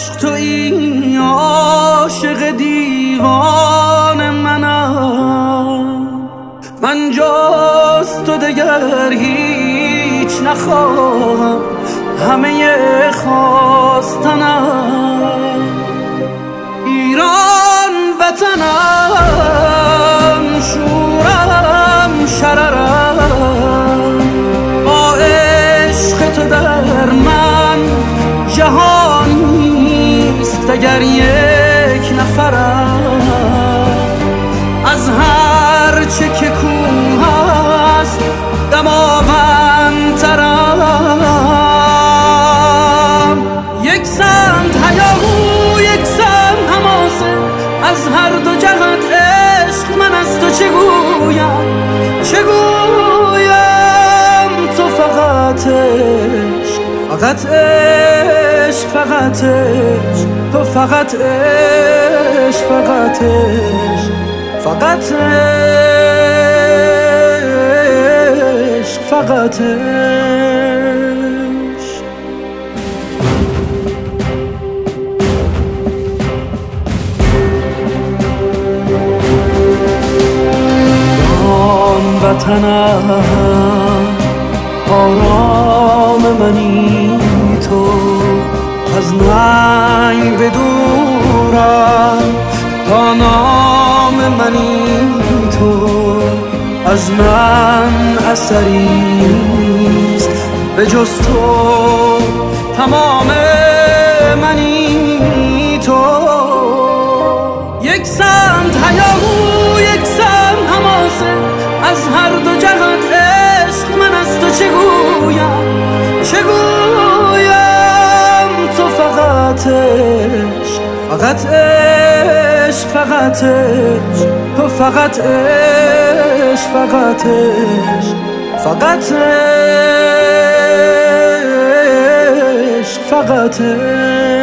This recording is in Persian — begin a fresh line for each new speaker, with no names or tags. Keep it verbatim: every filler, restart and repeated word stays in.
عشق تویی، عاشق دیوان منم. من جز تو دگر هیچ نخواهم، همه خواستنم ایران وطنم، شورم شررم. با عشق تو در من جهان نیست اگر یک نفرم. از هر چه که کوه است دماوندترم. یک سمت هیاهو یک سمت حماسه، از هر دو جهت عشق من از تو چه گویم چه گویم. تو فقط عشق فقط عشق فقط عشق، تو فقط عشق فقط عشق فقط عشق فقط عشق. آن وطنم آرام منی تو، از ننگ بدورم تا نام منی تو. از من اثریست به جز تو، تمام منی تو. یک سمت هیاهو یک سمت حماسه، از هر دو جهت عشق من از تو چه گویم چه گویم. تو فقط عشق فقط عشق فقط عشق، تو فقط عشق فقط عشق فقط عشق فقط عشق.